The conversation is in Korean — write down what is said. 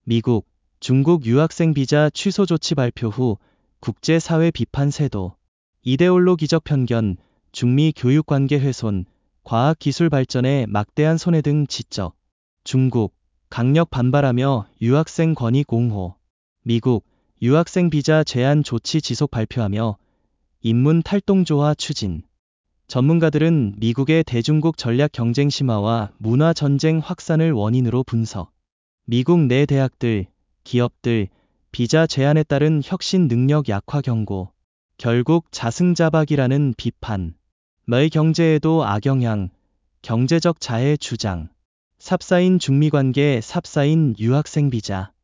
미국, 중국 유학생 비자 취소 조치 발표 후 국제사회 비판 세도. 이데올로기적 편견, 중미 교육관계 훼손, 과학기술 발전에 막대한 손해 등 지적. 중국, 강력 반발하며 유학생 권익 옹호. 미국, 유학생 비자 제한 조치 지속 발표하며 인문 탈동조화 추진. 전문가들은 미국의 대중국 전략 경쟁 심화와 문화 전쟁 확산을 원인으로 분석. 미국 내 대학들, 기업들, 비자 제한에 따른 혁신 능력 약화 경고. 결국 자승자박이라는 비판. 의 경제에도 악영향, 경제적 자해 주장. 삽사인 중미 관계, 삽사인 유학생 비자.